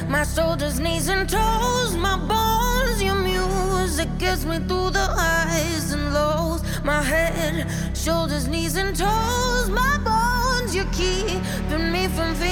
My shoulders, knees, and toes, my bones, your music gets me through the highs and lows. My head, shoulders, knees, and toes, my bones, you're keeping me from feeling